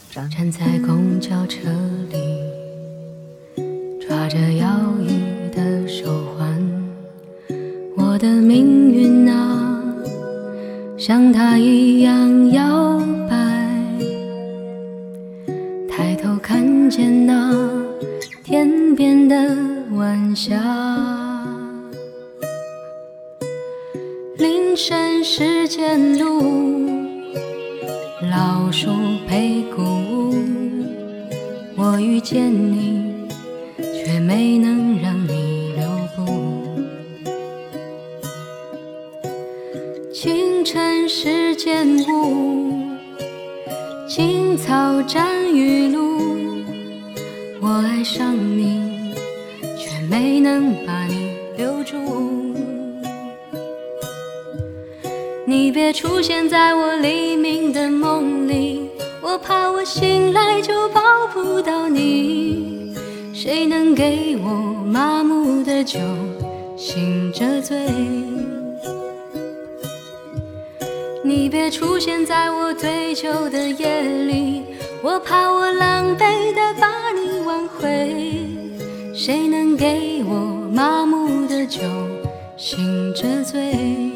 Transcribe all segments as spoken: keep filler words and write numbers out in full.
站在公交车里，抓着摇曳的手环，我的命运啊，像它一样摇摆。抬头看见那天边的晚霞，凌晨时间路，老树陪鼓舞，我遇见你，却没能让你留步。清晨时间雾，青草沾雨露，我爱上你，却没能把你留住。你别出现在我黎明的梦里，我怕我醒来就抱不到你。谁能给我麻木的酒，醒着醉？你别出现在我醉酒的夜里，我怕我狼狈地把你挽回。谁能给我麻木的酒，醒着醉？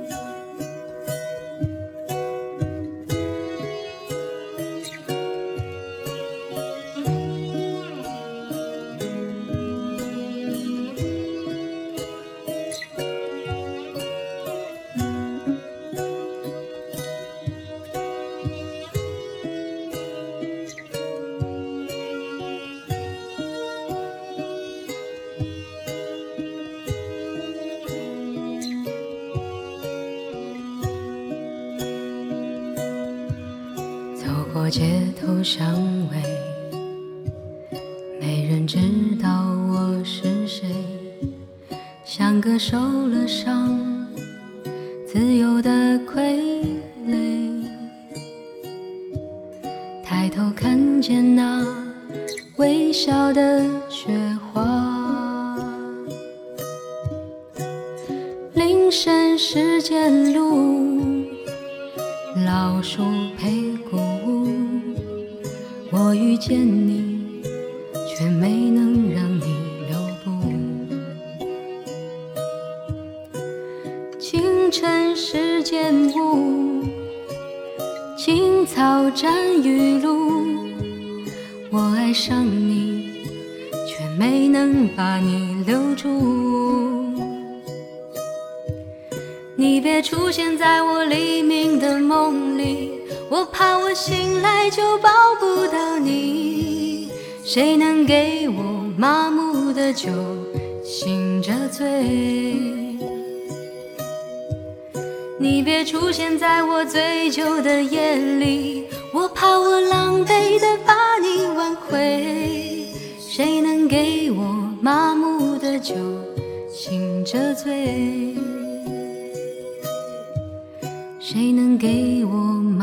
走过街头巷尾，没人知道我是谁，像个受了伤自由的傀儡。抬头看见那微笑的雪花，凌晨时间路，老树陪鼓舞，我遇见你，却没能让你留步。清晨时间雾，青草沾雨露，我爱上你，却没能把你留住。你别出现在我黎明的梦里，我怕我醒来就抱不到你。谁能给我麻木的酒，醒着醉？你别出现在我醉酒的夜里，我怕我狼狈地把你挽回。谁能给我麻木的酒，醒着醉？谁能给我